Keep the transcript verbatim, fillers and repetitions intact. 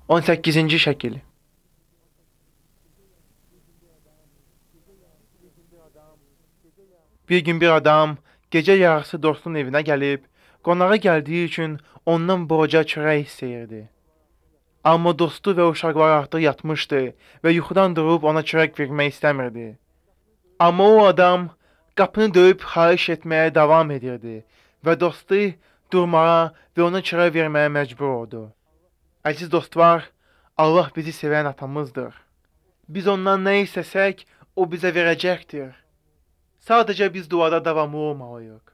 on səkkizinci şəkil. Bir gün bir adam gecə yarısı dostunun evinə gəlib, qonağa gəldiyi üçün ondan borca çörək istəyirdi. Amma dostu və uşaqlar artıq yatmışdı və yuxudan durub ona çörək vermək istəmirdi. Amma o adam qapını döyüb xahiş etməyə davam edirdi və dostu durmağa və ona çörək verməyə məcbur oldu. Əziz dostlar, Allah bizi sevən atamızdır. Biz ondan nə istəsək, o bizə verəcəkdir. Sadəcə biz duada davamlı olmalıyıq.